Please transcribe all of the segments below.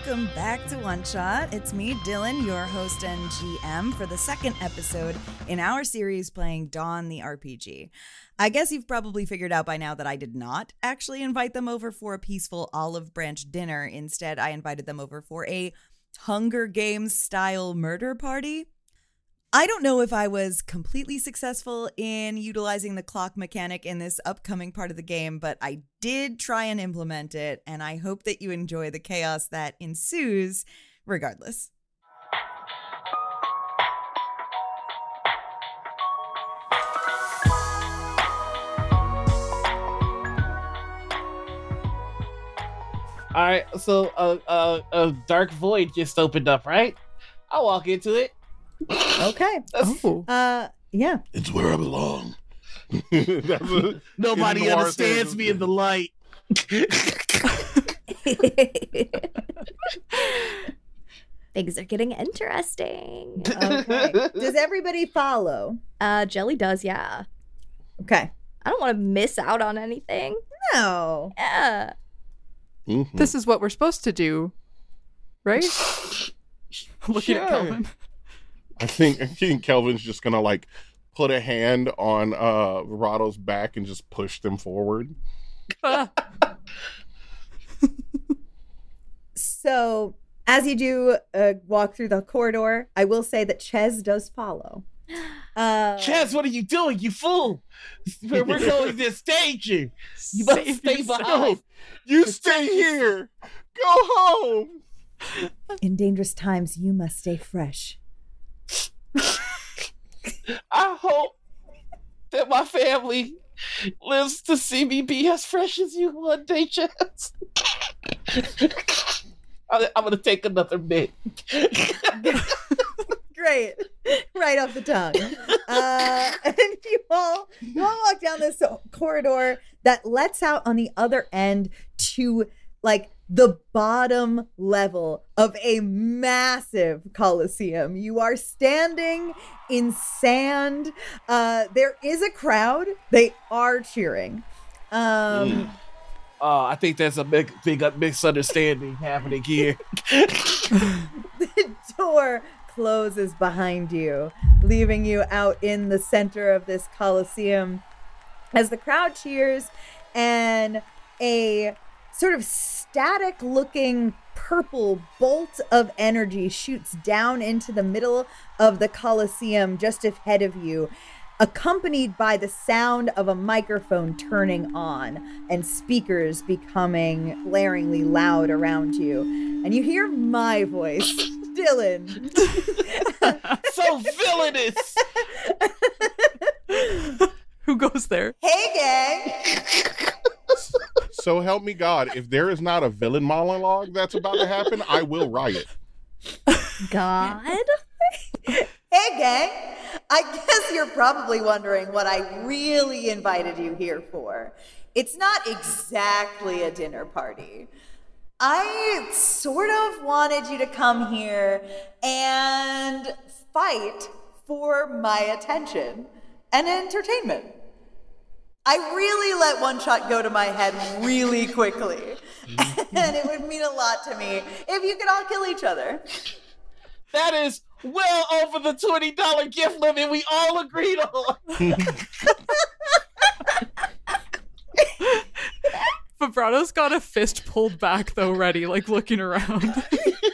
welcome back to One Shot. It's me, Dylan, your host and GM for the second episode in our series playing Dawn the RPG. I guess you've probably figured out by now that I did not actually invite them over for a peaceful olive branch dinner. Instead, I invited them over for a Hunger Games style murder party. I don't know if I was completely successful in utilizing the clock mechanic in this upcoming part of the game, but I did try and implement it, and I hope that you enjoy the chaos that ensues regardless. All right, so a dark void just opened up, right? I'll walk into it. Okay. Yeah. It's where I belong. Nobody understands me in the light. Things are getting interesting. Okay. Does everybody follow? Jelly does, yeah. Okay. I don't want to miss out on anything. No. Yeah. Mm-hmm. This is what we're supposed to do, right? Looking at Kelvin. I think Kelvin's just gonna like put a hand on Rado's back and just push them forward. So, as you do walk through the corridor, I will say that Ches does follow. Chaz, what are you doing, you fool? We're going this danger. You must Save stay yourself. behind. You stay here. Go home. In dangerous times, you must stay fresh. I hope that my family lives to see me be as fresh as you one day, Chaz. I'm going to take another bit. Great. Right off the tongue. And you all walk down this corridor that lets out on the other end to like the bottom level of a massive coliseum. You are standing in sand. There is a crowd. They are cheering. I think there's a big misunderstanding happening here. The door closes behind you, leaving you out in the center of this coliseum as the crowd cheers and a sort of static looking purple bolt of energy shoots down into the middle of the coliseum just ahead of you, accompanied by the sound of a microphone turning on and speakers becoming blaringly loud around you. And you hear my voice, Dylan. So villainous. Who goes there? Hey, gang. So help me God, if there is not a villain monologue that's about to happen, I will riot. God? Hey, gang. I guess you're probably wondering what I really invited you here for. It's not exactly a dinner party. I sort of wanted you to come here and fight for my attention and entertainment. I really let one shot go to my head really quickly. And it would mean a lot to me if you could all kill each other. That is well over the $20 gift limit we all agreed on. Vibrato's got a fist pulled back though, ready, like looking around.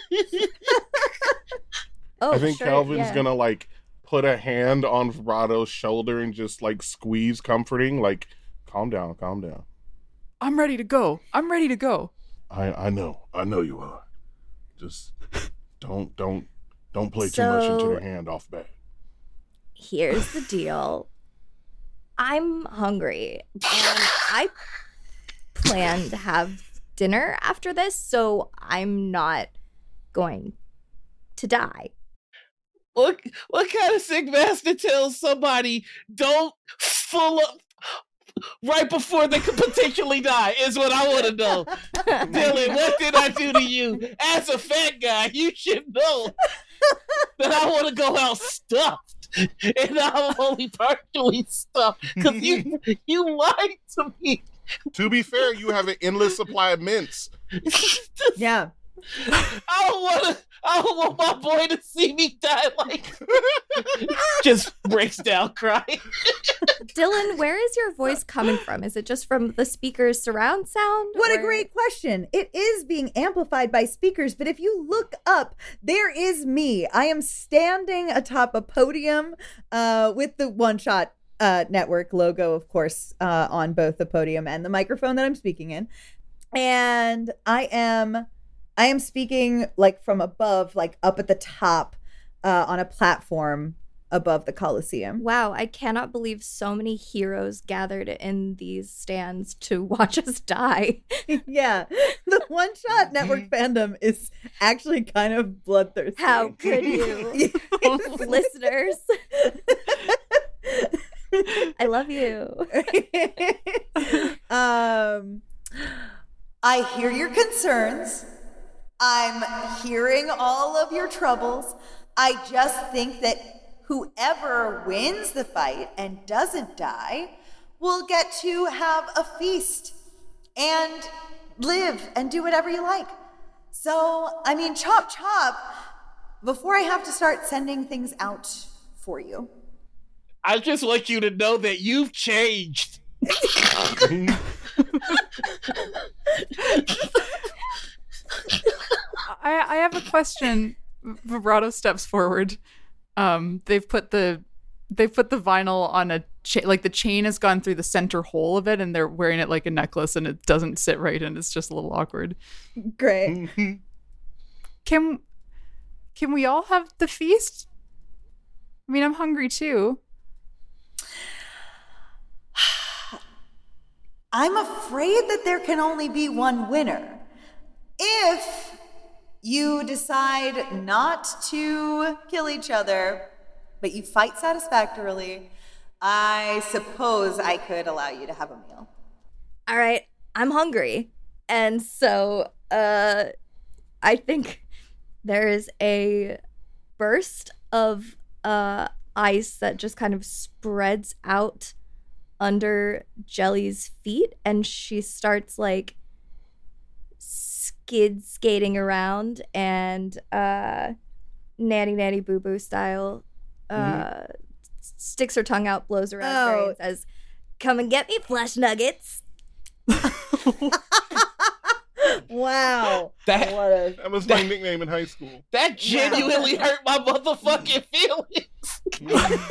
Oh, I think sure, Kelvin's yeah. gonna like put a hand on Rado's shoulder and just like squeeze comforting, like, calm down. I'm ready to go. I know you are. Just don't play too much into their hand off bat. Here's the deal. I'm hungry, and I plan to have dinner after this, so I'm not going to die. What kind of sick bastard tells somebody don't full up right before they could potentially die is what I want to know. Dylan, what did I do to you? As a fat guy, you should know that I want to go out stuffed. And I'm only partially stuffed because you lied to me. To be fair, you have an endless supply of mints. Yeah. I don't want my boy to see me die like just breaks down crying. Dylan, where is your voice coming from? Is it just from the speaker's surround sound? What a or- great question. It is being amplified by speakers, but if you look up, there is me. I am standing atop a podium with the One Shot Network logo, of course, on both the podium and the microphone that I'm speaking in. And I am speaking like from above, like up at the top on a platform above the Coliseum. Wow, I cannot believe so many heroes gathered in these stands to watch us die. Yeah, the One Shot Network fandom is actually kind of bloodthirsty. How could you? Listeners. I love you. I hear your concerns. I'm hearing all of your troubles. I just think that whoever wins the fight and doesn't die will get to have a feast and live and do whatever you like. So, I mean, chop chop before I have to start sending things out for you. I just want you to know that you've changed. I have a question. Vibrato steps forward. They've put the vinyl on a chain, like the chain has gone through the center hole of it, and they're wearing it like a necklace, and it doesn't sit right, and it's just a little awkward. Great. Can we all have the feast? I mean, I'm hungry too. I'm afraid that there can only be one winner. If you decide not to kill each other, but you fight satisfactorily, I suppose I could allow you to have a meal. All right, I'm hungry. And so I think there is a burst of ice that just kind of spreads out under Jelly's feet, and she starts like skating around and nanny nanny boo boo style sticks her tongue out, blows around Gray, and says, "Come and get me, flesh nuggets." Wow. That was my nickname in high school. That genuinely hurt my motherfucking feelings.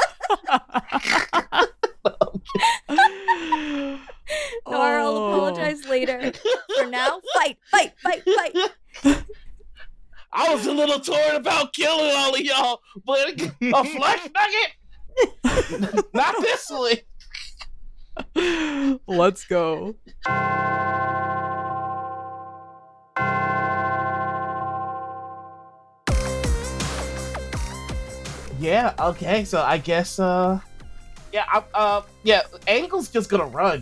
Nora, I'll apologize later. For now, fight. I was a little torn about killing all of y'all, but a flesh nugget? Not this one. Let's go. Yeah, okay, so I guess, Angle's just gonna run.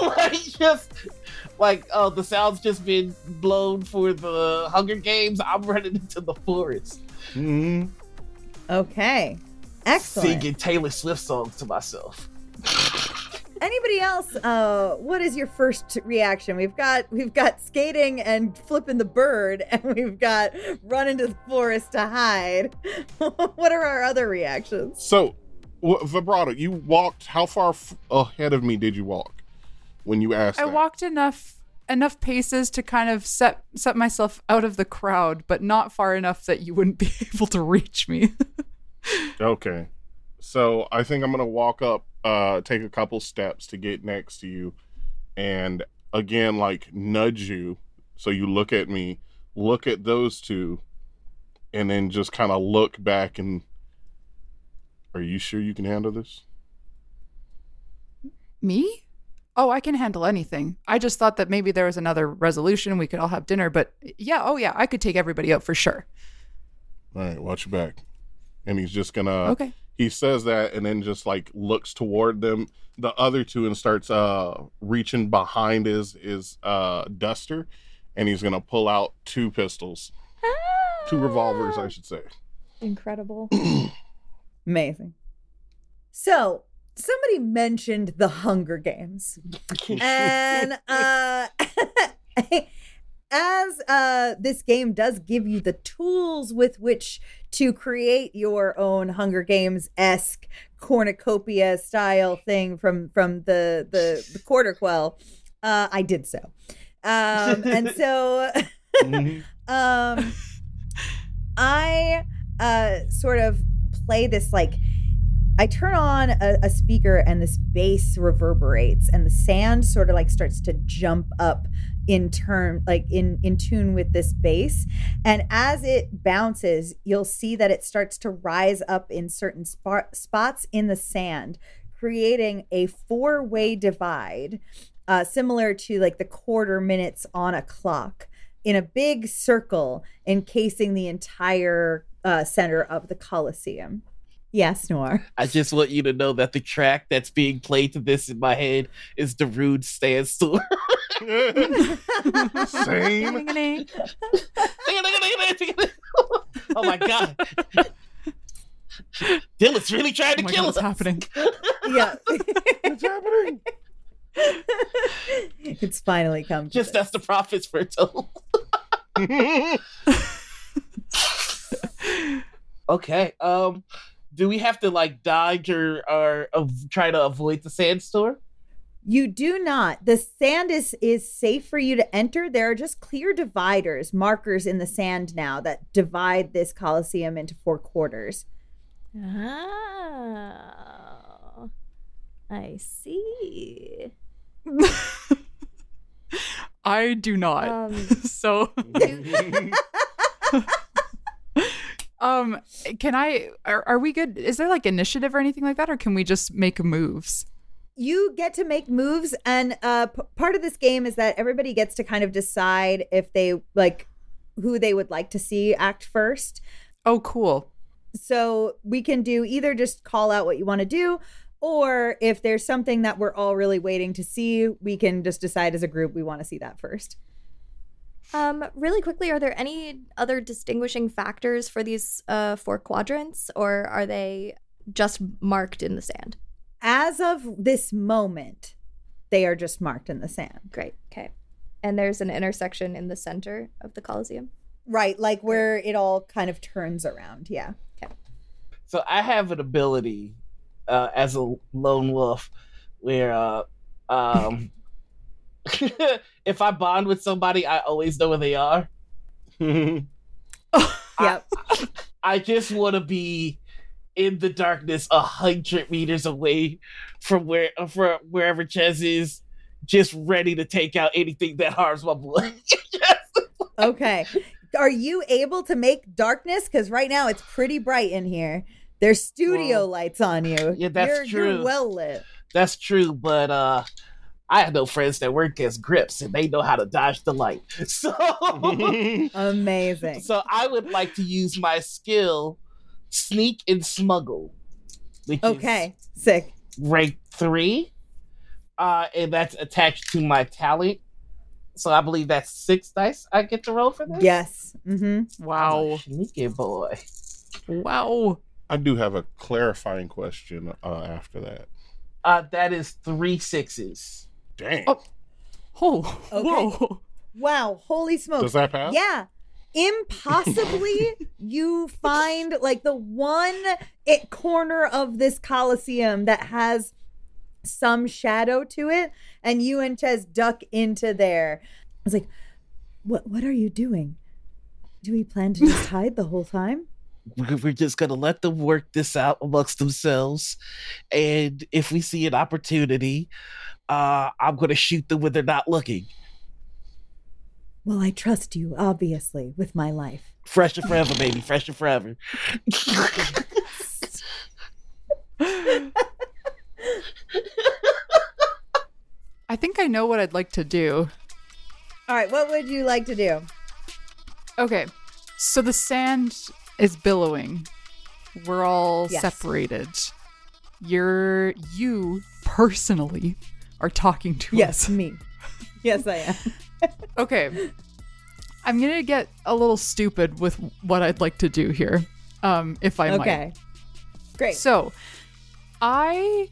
The sound's just been blown for the Hunger Games. I'm running into the forest. Mm-hmm. Okay. Excellent. Singing Taylor Swift songs to myself. Anybody else? What is your first reaction? We've got skating and flipping the bird, and we've got run into the forest to hide. What are our other reactions? So, Vibrato, you walked, how far ahead of me did you walk when you asked I that? walked enough paces to kind of set myself out of the crowd, but not far enough that you wouldn't be able to reach me. Okay. So I think I'm going to walk up, take a couple steps to get next to you, and again, like, nudge you. So you look at me, look at those two, and then just kind of look back and, are you sure you can handle this? Me? Oh, I can handle anything. I just thought that maybe there was another resolution. We could all have dinner, but yeah, I could take everybody out for sure. All right, watch your back. And he's just gonna, Okay. he says that and then just like looks toward them, the other two, and starts reaching behind his duster, and he's gonna pull out two pistols. Two revolvers, I should say. Incredible. Amazing. So, somebody mentioned the Hunger Games. And as this game does give you the tools with which to create your own Hunger Games-esque cornucopia style thing from the Quarter Quell, I did so. And so I sort of play this, like, I turn on a speaker and this bass reverberates and the sand sort of like starts to jump up in turn, like in tune with this bass. And as it bounces, you'll see that it starts to rise up in certain spots in the sand, creating a 4-way divide, similar to like the quarter minutes on a clock, in a big circle encasing the entire center of the Colosseum. Yes, Noir. I just want you to know that the track that's being played to this in my head is the Rude Sandstorm. Same. Oh my god. Dylan's really trying to Oh my kill God, us. what's happening? Yeah. What's happening? It's finally come to Just this. as the prophets foretold. Okay. Do we have to like dodge or try to avoid the sandstorm? You do not. The sand is safe for you to enter. There are just clear dividers, markers in the sand now that divide this Colosseum into 4 quarters. Oh, I see. I do not. So can I are we good? Is there like initiative or anything like that, or can we just make moves? You get to make moves, and part of this game is that everybody gets to kind of decide if they like who they would like to see act first. Oh, cool. So we can do either just call out what you want to do, or if there's something that we're all really waiting to see, we can just decide as a group we want to see that first. Really quickly, are there any other distinguishing factors for these 4 quadrants, or are they just marked in the sand? As of this moment, they are just marked in the sand. Great. Okay. And there's an intersection in the center of the Colosseum. Right, like where it all kind of turns around. Yeah. Okay. So I have an ability as a lone wolf where if I bond with somebody, I always know where they are. Yep. I just want to be in the darkness 100 meters away from wherever Ches is, just ready to take out anything that harms my boy. Okay. Are you able to make darkness? Because right now it's pretty bright in here. There's studio lights on you. Yeah, that's true. You're well lit. That's true, but I have no friends that work as grips and they know how to dodge the light. So Amazing. So I would like to use my skill Sneak and Smuggle. Which Okay. Sick. is rank 3. And that's attached to my talent. So I believe that's 6 dice I get to roll for this. Yes. Mm-hmm. Wow. Sneaky boy. Wow. I do have a clarifying question after that. That is 3 6s. Dang. Oh. Oh. Okay. Whoa. Wow. Holy smokes. Does that pass? Yeah. Impossibly, you find like the one corner of this Colosseum that has some shadow to it, and you and Ches duck into there. I was like, what are you doing? Do we plan to just hide the whole time? We're just gonna let them work this out amongst themselves, and if we see an opportunity, I'm gonna shoot them when they're not looking. Well, I trust you, obviously, with my life. Fresh and forever, baby. Fresh and forever. I think I know what I'd like to do. All right, what would you like to do? Okay. So the sand is billowing. We're all Yes. separated. You personally are talking to Yes, us. me. Yes, I am. Okay. I'm going to get a little stupid with what I'd like to do here. If I might. Okay. Great. So, the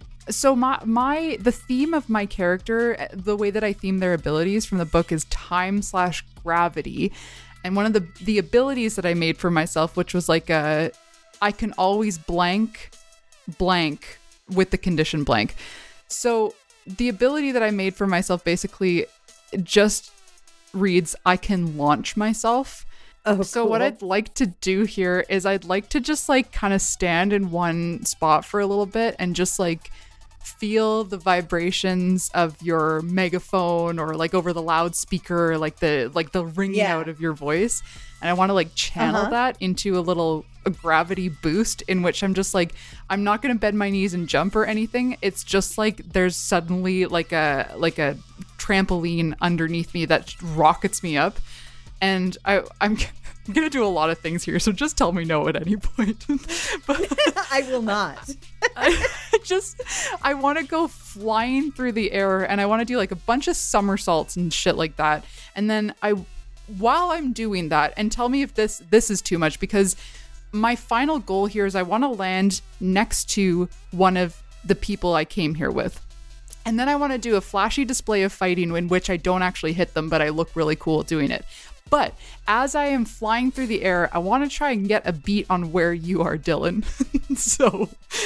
theme of my character, the way that I theme their abilities from the book is time/, gravity. And one of the abilities that I made for myself, which was like I can always blank with the condition blank. So the ability that I made for myself basically just reads, I can launch myself. Oh, So cool. what I'd like to do here is I'd like to just like kind of stand in one spot for a little bit and just like feel the vibrations of your megaphone or like over the loudspeaker, like the ringing Yeah. out of your voice. And I want to like channel that into a gravity boost in which I'm just like, I'm not going to bend my knees and jump or anything. It's just like there's suddenly like a trampoline underneath me that rockets me up. And I'm going to do a lot of things here, so just tell me no at any point. But I will not. I want to go flying through the air, and I want to do like a bunch of somersaults and shit like that. And then while I'm doing that, and tell me if this is too much, because my final goal here is I want to land next to one of the people I came here with. And then I want to do a flashy display of fighting in which I don't actually hit them, but I look really cool doing it. But as I am flying through the air, I want to try and get a beat on where you are, Dylan. So,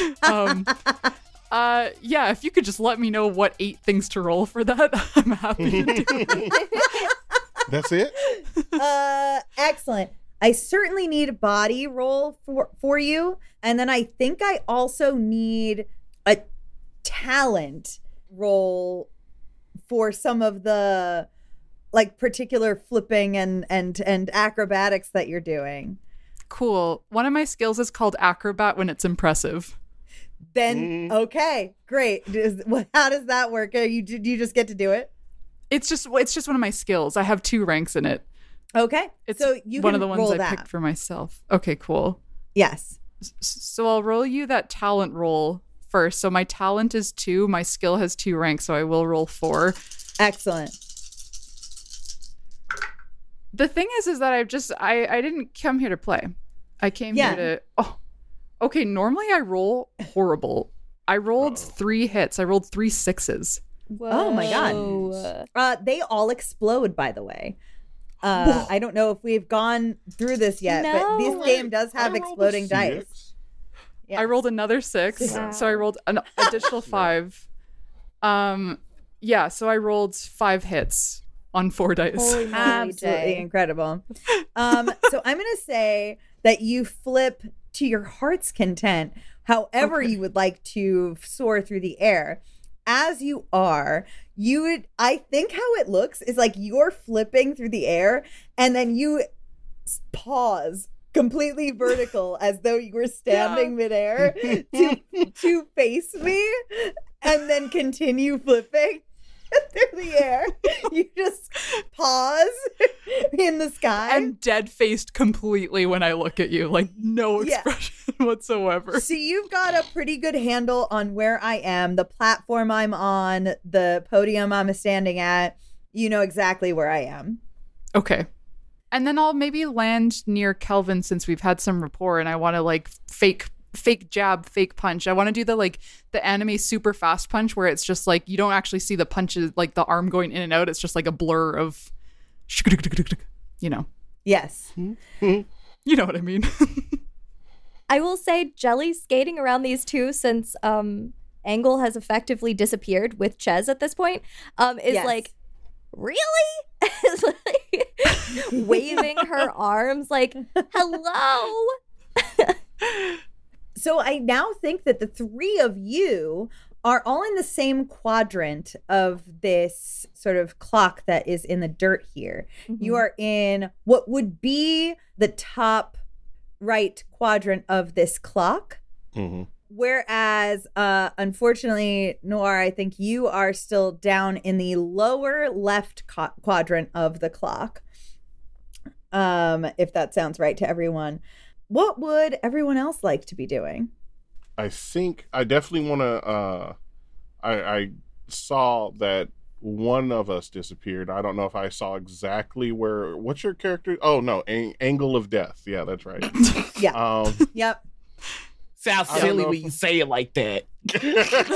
yeah, if you could just let me know what 8 things to roll for that, I'm happy to do it. That's it? Excellent. I certainly need a body roll for you. And then I think I also need a talent roll for some of the like particular flipping and acrobatics that you're doing. Cool. One of my skills is called acrobat when it's impressive. Then okay, great. How does that work? Do you just get to do it? It's just one of my skills. I have 2 ranks in it. Okay, It's so you one can of the ones roll I that. picked for myself. Okay, cool. Yes. So I'll roll you that talent roll first. So my talent is 2. My skill has 2 ranks, so I will roll 4. Excellent. The thing is that I didn't come here to play. I came here to. Oh, okay. Normally I roll horrible. I rolled 3 hits. I rolled 3 6s. Whoa. Oh my God. They all explode, by the way. I don't know if we've gone through this yet, but this No. game does have I rolled a exploding dice. 6. Yes. I rolled another 6, Wow. so I rolled an additional 5. Yeah. So I rolled 5 hits on 4 dice. Holy moly, Absolutely Jay. incredible. So I'm going to say that you flip to your heart's content, however you would like to soar through the air. As you are, I think how it looks is like you're flipping through the air and then you pause completely vertical as though you were standing midair to face me and then continue flipping through the air. You just pause in the sky. And dead faced completely when I look at you, like no Yeah. expression whatsoever. So you've got a pretty good handle on where I am, the platform I'm on, the podium I'm standing at. You know exactly where I am. Okay. And then I'll maybe land near Kelvin since we've had some rapport and I want to like fake jab, fake punch. I want to do the anime super fast punch where it's just like you don't actually see the punches, like the arm going in and out. It's just like a blur of, you know. Yes. You know what I mean? I will say Jelly skating around these two since Angle has effectively disappeared with Ches at this point is Yes. like, really? Is like waving her arms like, hello. So I now think that the 3 of you are all in the same quadrant of this sort of clock that is in the dirt here. You are in what would be the top right quadrant of this clock. Mm-hmm. Whereas, unfortunately, Noir, I think you are still down in the lower left quadrant of the clock. If that sounds right to everyone. What would everyone else like to be doing? I think I definitely want to. I saw that one of us disappeared. I don't know if I saw exactly where. What's your character? Oh no, Angle of Death. Yeah, that's right. Yeah. Yep. Sounds I don't silly know when if- you say it like that.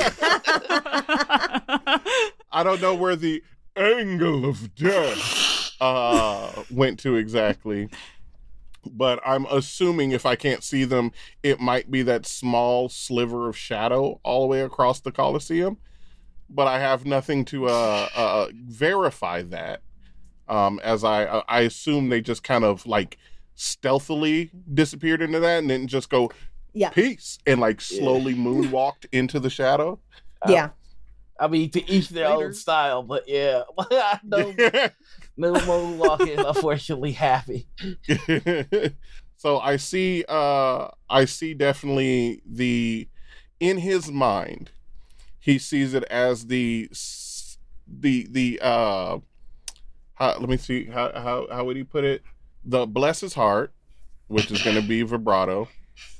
I don't know where the Angle of Death went to exactly. But I'm assuming if I can't see them, it might be that small sliver of shadow all the way across the Colosseum. But I have nothing to verify that. As I assume they just kind of like stealthily disappeared into that and then just go Yeah. peace and like slowly moonwalked into the shadow. Yeah. I mean, to each their Later. own style, but yeah, no moonwalking, unfortunately, happy. So I see definitely in his mind, he sees it as let me see how would he put it? The bless his heart, which is going to be vibrato.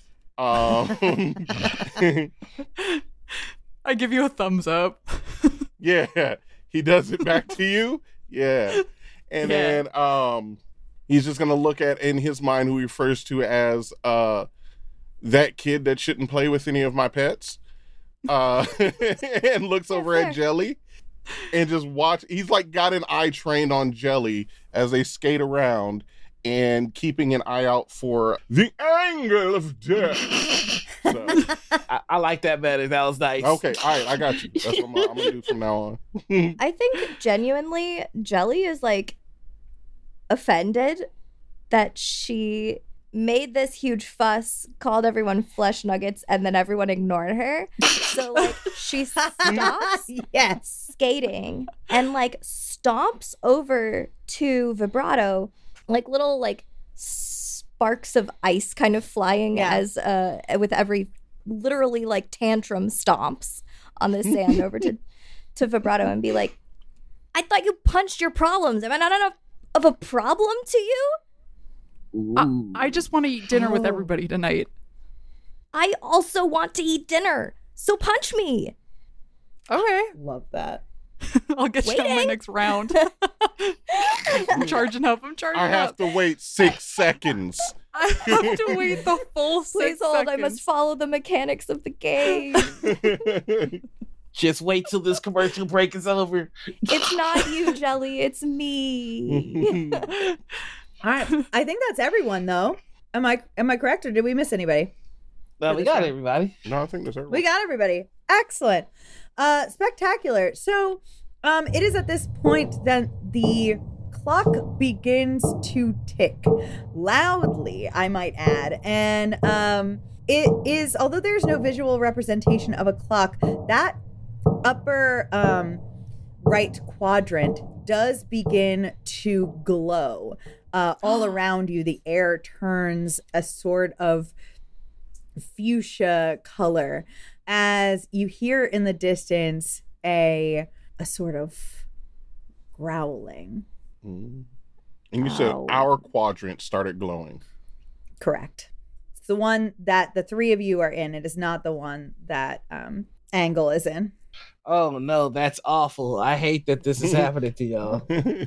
I give you a thumbs up. Yeah, he does it back to you. Yeah, and Yeah. then he's just gonna look at in his mind who he refers to as that kid that shouldn't play with any of my pets, and looks over at Jelly and just watch. He's like got an eye trained on Jelly as they skate around and keeping an eye out for the angle of death. So, I like that better. That was nice. okay, all right, I got you. That's what I'm gonna do from now on. I think genuinely Jelly is like offended that she made this huge fuss, called everyone flesh nuggets, and then everyone ignored her. So like she stops Yes. skating and like stomps over to Vibrato, like little like sparks of ice kind of flying Yeah. as with every literally like tantrum stomps on the sand over to Vibrato and be like, I thought you punched your problems. Am I not enough of a problem to you? Ooh. I just want to eat dinner with Oh. everybody tonight. I also want to eat dinner. So punch me. Okay. Love that. I'll get you on my Waiting. next round. I'm charging up. I'm charging I have up. to wait 6 seconds. I have to wait the full 6 Please hold. seconds. I must follow the mechanics of the game. Just wait till this commercial break is over. It's not you, Jelly. It's me. All right. I think that's everyone though. Am I correct or did we miss anybody? No, we got everybody. No, I think that's everyone. We got everybody. Excellent. Spectacular. So it is at this point that the clock begins to tick loudly, I might add. And it is, although there's no visual representation of a clock, that upper right quadrant does begin to glow. All around you, the air turns a sort of fuchsia color as you hear in the distance a sort of growling. Mhm. And you said Ow. our quadrant started glowing. Correct. It's the one that the three of you are in. It is not the one that Angle is in. Oh no, that's awful. I hate that this is happening to y'all.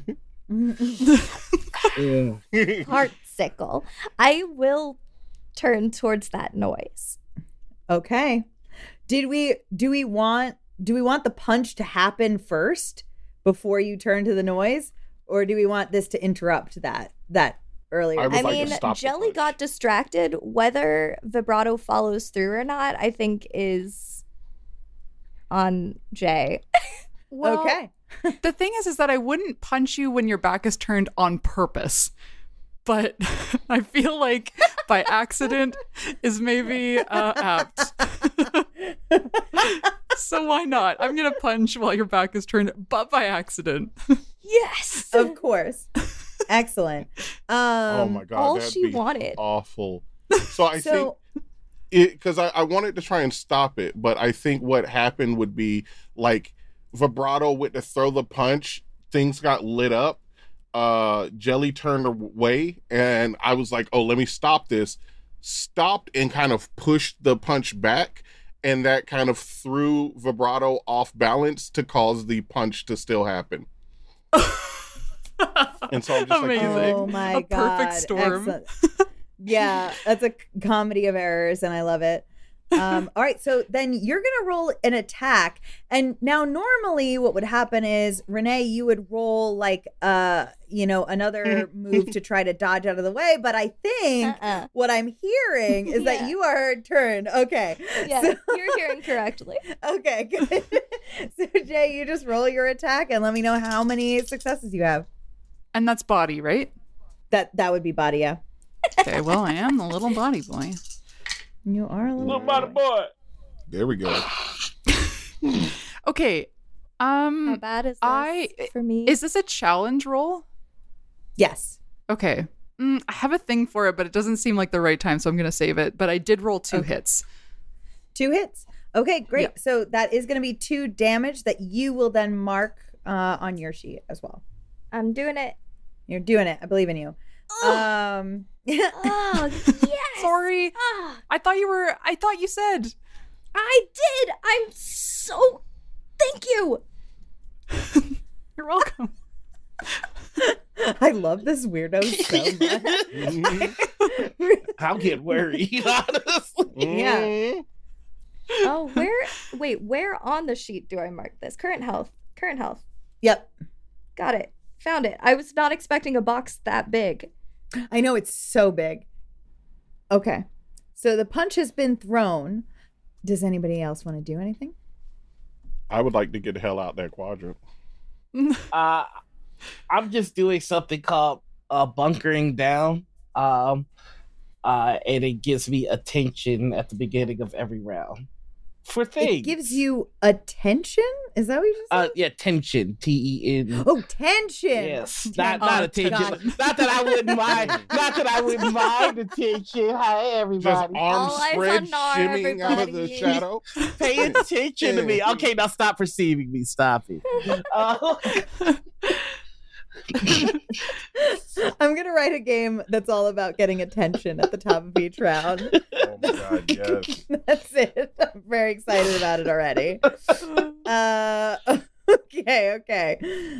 Yeah. Heartsickle. I will turn towards that noise. Okay. Do we want the punch to happen first before you turn to the noise, or do we want this to interrupt that earlier? I would I like to mean, stop the Jelly punch. got distracted. Whether Vibrato follows through or not, I think is on Jay. Well, Okay. the thing is that I wouldn't punch you when your back is turned on purpose. But I feel like by accident is maybe apt. So why not? I'm going to punch while your back is turned, but by accident. Yes. Of course. Excellent. Oh my god, all that'd she be wanted. awful. So I So think because I wanted to try and stop it, but I think what happened would be like Vibrato went to throw the punch, things got lit up. Jelly turned away, and I was like, "Oh, let me stop this." Stopped and kind of pushed the punch back, and that kind of threw Vibrato off balance to cause the punch to still happen. And so I'm just Amazing. like, oh my A god. perfect storm. Excellent. Yeah, that's a comedy of errors and I love it. All right, so then you're gonna roll an attack, and now normally what would happen is Renee, you would roll like another move to try to dodge out of the way, but I think what I'm hearing is that Yeah. you are turned. Okay, Yeah, so- you're hearing correctly. okay, good. So Jay, you just roll your attack and let me know how many successes you have. And that's body, right? That would be body, yeah. Okay, well, I am the little body boy. You are a little Little body boy. There we go. Okay. How bad is this for me? Is this a challenge roll? Yes. Okay. I have a thing for it, but it doesn't seem like the right time, so I'm going to save it. But I did roll 2 hits. 2 hits. Okay, great. Yeah. So that is going to be 2 damage that you will then mark on your sheet as well. I'm doing it. You're doing it. I believe in you. Oh, yes. Sorry. Ah, I thought you said. I did. I'm so. Thank you. You're welcome. I love this weirdo so much. I'll get worried, honestly. Yeah. Oh, where on the sheet do I mark this? Current health. Yep. Got it. Found it. I was not expecting a box that big. I know, it's so big. Okay. So the punch has been thrown. Does anybody else want to do anything? I would like to get the hell out that quadrant. I'm just doing something called bunkering down. And it gives me attention at the beginning of every round. For things. It gives you attention? Is that what you just said? Yeah, tension. TEN. Oh, tension. Yes, not Oh, attention. God. Not that I wouldn't mind. Not that I wouldn't mind attention. Hi, Just everybody. arms All eyes spread, on Nar, shimmying out of the everybody. shadow. Pay attention to me. Okay, now stop perceiving me. Stop it. I'm going to write a game that's all about getting attention at the top of each round. Oh my god, yes. That's it. I'm very excited about it already. Okay.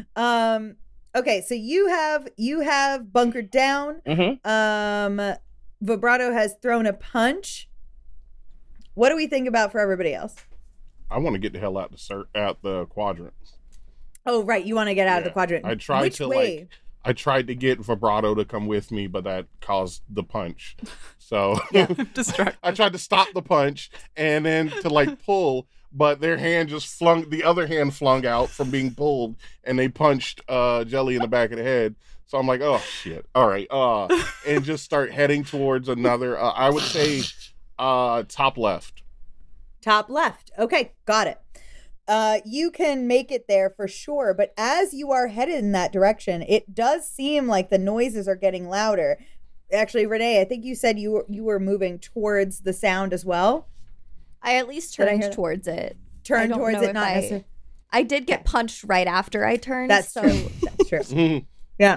Okay, so you have bunkered down. Mhm. Vibrato has thrown a punch. What do we think about for everybody else? I want to get the hell out the quadrant. Oh, right. You want to get out of the Yeah. quadrant. I tried Which to way? I tried to get Vibrato to come with me, but that caused the punch. So Distract. I tried to stop the punch and then to pull, but their hand just the other hand flung out from being pulled, and they punched Jelly in the back of the head. So I'm like, oh shit. All right. And just start heading towards another, I would say top left. Top left. Okay, got it. You can make it there for sure, but as you are headed in that direction, it does seem like the noises are getting louder. Actually, Renee, I think you said you were moving towards the sound as well. I at least Did I turned hear- towards it. Turn I don't towards know it, if not I- necessarily. I did get punched right after I turned. That's so true. That's true. Yeah.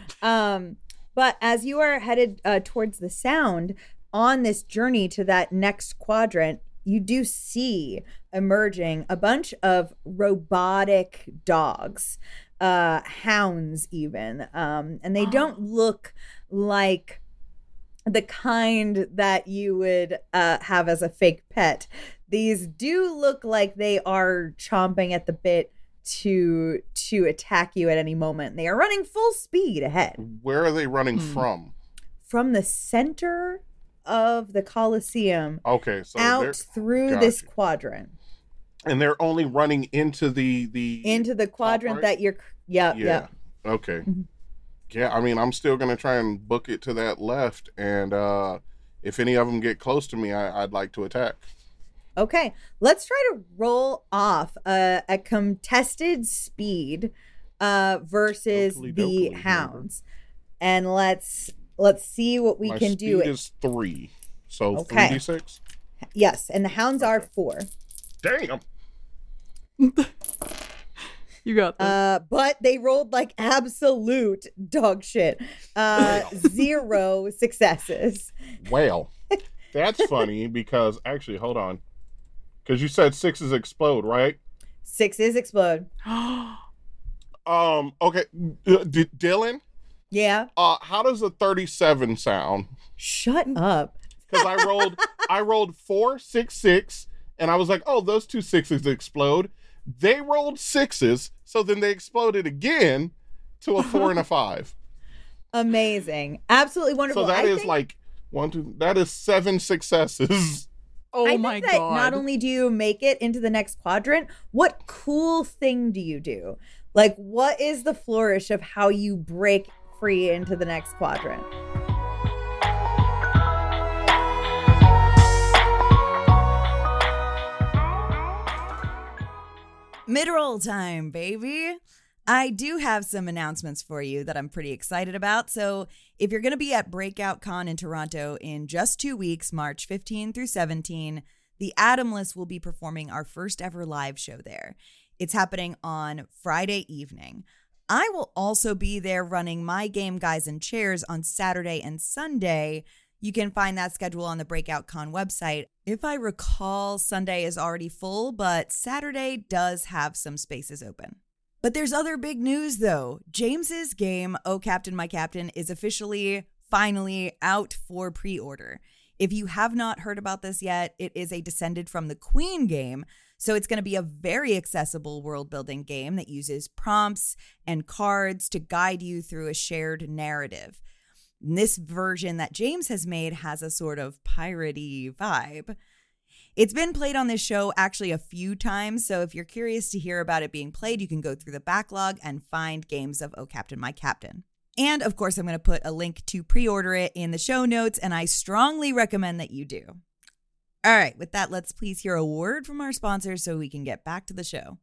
But as you are headed towards the sound on this journey to that next quadrant, you do see emerging a bunch of robotic dogs, hounds even. And they don't look like the kind that you would have as a fake pet. These do look like they are chomping at the bit to attack you at any moment. They are running full speed ahead Where are they running from? from the center of the Colosseum Okay, so they're out through this gotcha. quadrant and they're only running into the into the quadrant right? that you're. Yeah. Okay. Mhm. Yeah, I mean, I'm still gonna try and book it to that left, and if any of them get close to me, I'd like to attack. Okay, let's try to roll off a contested speed versus Dokily the dokily, hounds, and let's see what we My can do. speed is 3, so Okay. 3d6. Yes, and the hounds are 4. Damn. You got this. But they rolled like absolute dog shit. 0 successes. Well, that's funny because actually, hold on, because you said 6s explode, right? 6s explode. Okay, Dylan, Yeah. how does a 37 sound? Shut up. Because I rolled 4, 6, 6, and I was like, oh, those 2 6s explode. They rolled 6s, so then they exploded again to a 4 and a 5. Amazing. Absolutely wonderful. So that I is think- like that is 7 successes. Oh I my think that god. not only do you make it into the next quadrant, what cool thing do you do? Like, what is the flourish of how you break free into the next quadrant? Mid-roll time, baby. I do have some announcements for you that I'm pretty excited about. So if you're going to be at Breakout Con in Toronto in just 2 weeks, March 15 through 17, the Atomless will be performing our first ever live show there. It's happening on Friday evening. I will also be there running my game Guys and Chairs on Saturday and Sunday. You can find that schedule on the Breakout Con website. If I recall, Sunday is already full, but Saturday does have some spaces open. But there's other big news, though. James's game, Oh Captain, My Captain, is officially, finally out for pre-order. If you have not heard about this yet, it is a Descended from the Queen game. So it's going to be a very accessible world-building game that uses prompts and cards to guide you through a shared narrative. This version that James has made has a sort of piratey vibe. It's been played on this show actually a few times, so if you're curious to hear about it being played, you can go through the backlog and find games of Oh Captain, My Captain. And of course, I'm going to put a link to pre-order it in the show notes, and I strongly recommend that you do. All right, with that, let's please hear a word from our sponsors so we can get back to the show.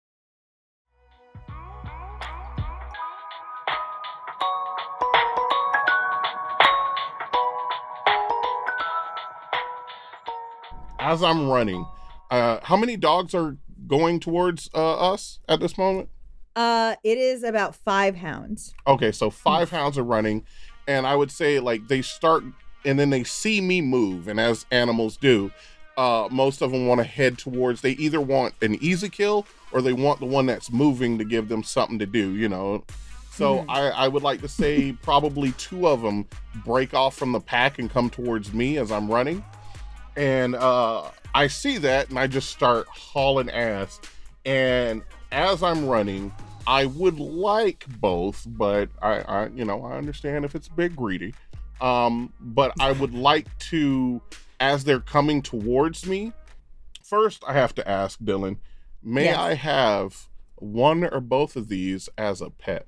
As I'm running, how many dogs are going towards us at this moment? It is about 5 hounds. Okay, so 5 hounds are running, and I would say like they start and then they see me move, and as animals do, most of them want to head towards. They either want an easy kill or they want the one that's moving to give them something to do, you know. So I would like to say probably 2 of them break off from the pack and come towards me as I'm running. And I see that and I just start hauling ass. And as I'm running, I would like both, but I understand if it's a bit greedy. But I would like to, as they're coming towards me, first I have to ask Dylan, may Yes. I have one or both of these as a pet?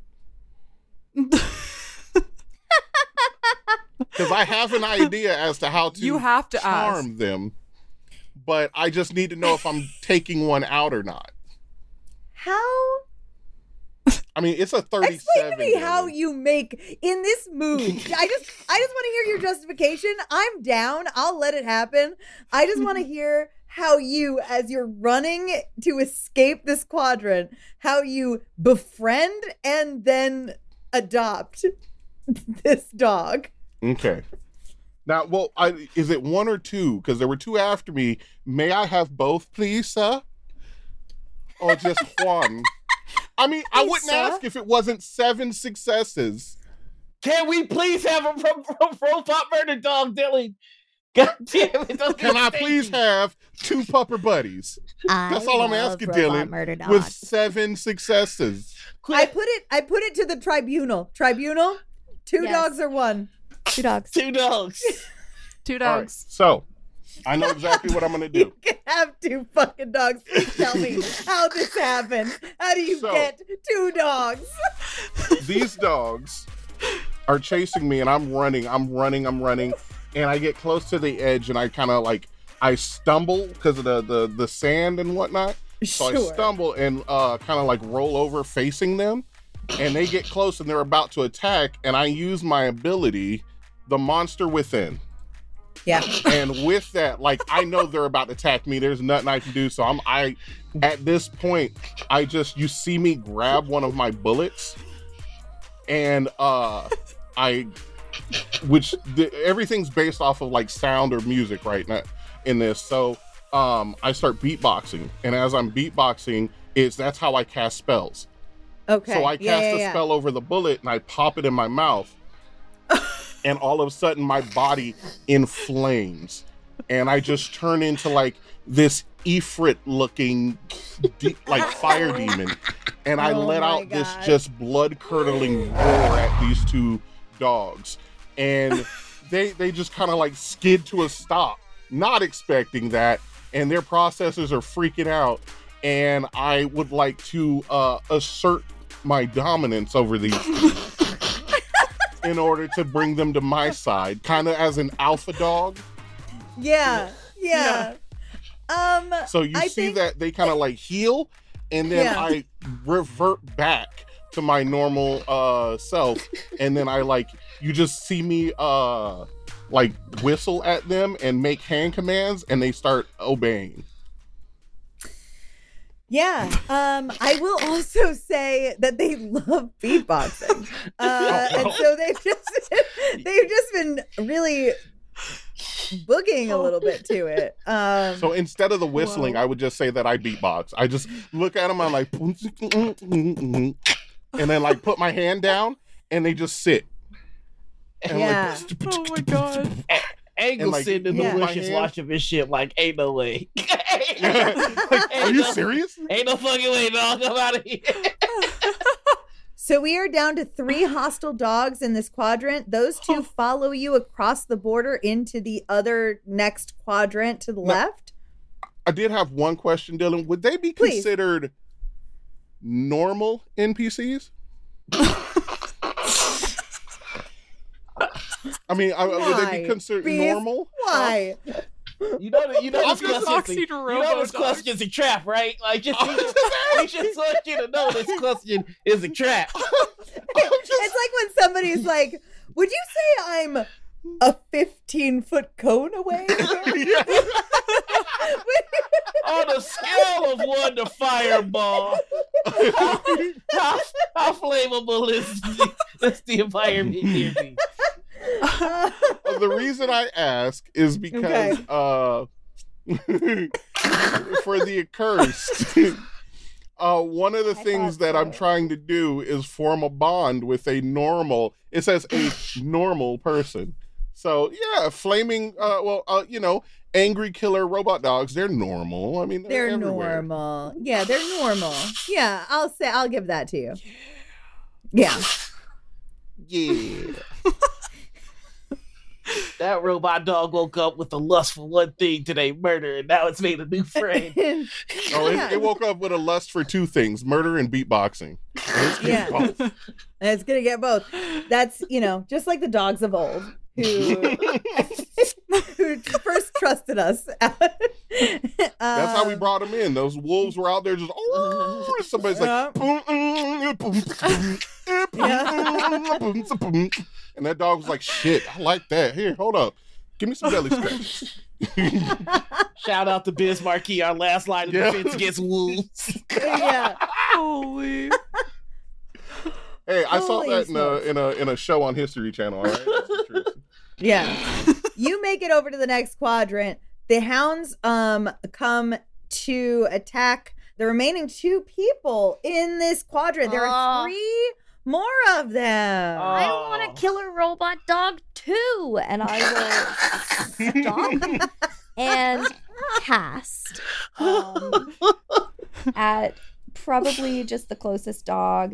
Because I have an idea as to how to You have to charm ask. them, but I just need to know if I'm taking one out or not. How? I mean, it's a 37. Explain to me how Dylan. you make in this mood. I just want to hear your justification. I'm down. I'll let it happen. I just want to hear how you, as you're running to escape this quadrant, how you befriend and then adopt this dog. Okay. Now, well, is it 1 or 2? Because there were 2 after me. May I have both, please, sir? Or just one? I mean, I wouldn't sir? ask if it wasn't 7 successes. Can we please have a robot murder dog, Dylan? God damn it. those Can I things. please have 2 pupper buddies That's all I'm asking, Dylan, with 7 successes? I put it to the tribunal. Tribunal, 2 Yes. dogs or 1. 2 dogs. 2 dogs. 2 All right, dogs. so I know exactly what I'm going to You do. can have 2 fucking dogs. Please tell me how this happens. How do you So- get 2 dogs? These dogs are chasing me and I'm running, and I get close to the edge and I kind of like, I stumble because of the sand and whatnot. So I stumble and kind of like roll over facing them, and they get close and they're about to attack, and I use my ability, the Monster Within. Yeah. And with that, like, I know they're about to attack me. There's nothing I can do. So at this point, you see me grab one of my bullets, and everything's based off of like sound or music right now in this. So I start beatboxing, and as I'm beatboxing, that's how I cast spells. Okay. So I cast a spell over the bullet and I pop it in my mouth. And all of a sudden my body inflames. and I just turn into like this Ifrit looking like fire demon, and I Oh let my out this God. just blood curdling roar at these two dogs, and they just kind of like skid to a stop, not expecting that, and their processors are freaking out, and I would like to assert my dominance over these two in order to bring them to my side, kind of as an alpha dog. Yeah. So you I see think- that they kind of like heal, and then Yeah. I revert back to my normal self, and then I like, you just see me like whistle at them and make hand commands, and they start obeying. Yeah. I will also say that they love beatboxing. And so they've just been really boogieing a little bit to it. So instead of the whistling, I would just say that I beatbox. I just look at them, I'm like, and then like put my hand down, and they just sit. And Yeah. Oh my god. Angle And, like, sitting in the yeah. bushes my hand- watching this shit like, ain't no way. Are you serious? Ain't no fucking way, dog. I'm out of here. So we are down to 3 hostile dogs in this quadrant. Those 2 follow you across the border into the other next quadrant to the left. I did have one question, Dylan. Would they be Please. considered normal NPCs? I mean, would they Why? be considered Bees? normal? Why? You know this just question. You know this question's a trap, right? Like, we just want you to know this question is a trap. It's like when somebody's like, would you say I'm a 15-foot cone away? On a scale of 1 to fireball, how flammable is the environment here? Be? The reason I ask is because for the accursed, one of the things that I'm trying to do is form a bond with a normal, it says a normal person. So yeah, flaming, angry killer robot dogs, they're normal. I mean, They're everywhere. normal. Yeah, they're normal. Yeah, I'll give that to you. Yeah. Yeah. That robot dog woke up with a lust for one thing today, murder, and now it's made a new friend. Oh, it woke up with a lust for 2 things, murder and beatboxing. And it's Yeah. both. And it's gonna get both. That's, just like the dogs of old who first trusted us. That's how we brought them in. Those wolves were out there just, somebody's like, and that dog was like, shit, I like that. Here, hold up. Give me some belly scratch. Shout out to Biz Marquis, our last line of Yeah. defense against wolves. Yeah. Holy. Hey, I saw Holy that smokes. in a show on History Channel, all right? That's interesting. Yeah. You make it over to the next quadrant. The hounds come to attack the remaining 2 people in this quadrant. There are 3 more of them. I want a killer robot dog too, and I will stomp and cast at probably just the closest dog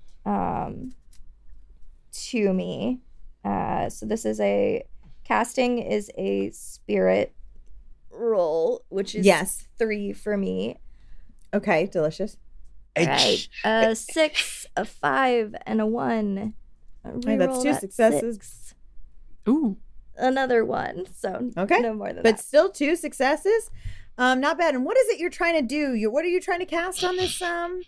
to me. So this is casting is a spirit roll, which is Yes. 3 for me. Okay, delicious. Right. A 6, a 5, and a 1. Hey, that's Reroll 2 that successes. 6. Ooh. Another 1. So Okay. no more than But that. still 2 successes. Not bad. And what is it you're trying to do? What are you trying to cast on this hound?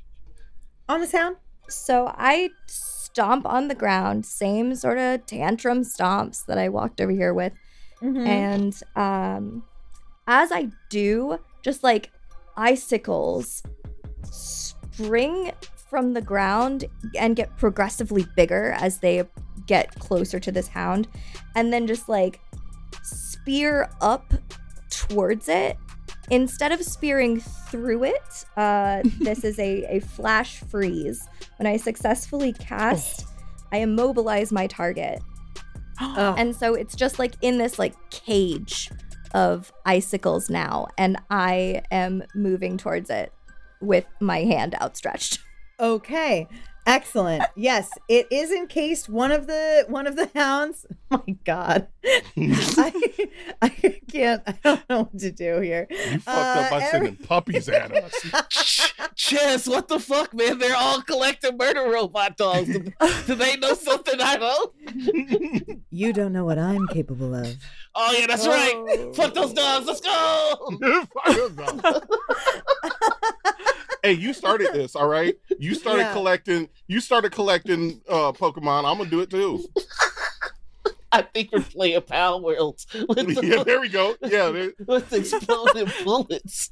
So I stomp on the ground, same sort of tantrum stomps that I walked over here with. Mhm. And as I do, just like icicles spring from the ground and get progressively bigger as they get closer to this hound, and then just like spear up towards it. Instead of spearing through it, this is a flash freeze. When I successfully cast, I immobilize my target. Oh. And so it's just like in this like cage of icicles now, and I am moving towards it with my hand outstretched. Okay. Excellent. Yes, it is encased. One of the hounds. Oh my God, I can't. I don't know what to do here. You fucked up by sending puppies at us. Chess, what the fuck, man? They're all collecting murder robot dogs. Do they know something I don't? You don't know what I'm capable of. Oh yeah, that's right. Fuck those dogs. Let's go. Hey, you started this, all right? You started collecting Pokemon. I'm gonna do it too. I think we're playing Power Worlds. Yeah, there we go. Yeah, with exploding bullets.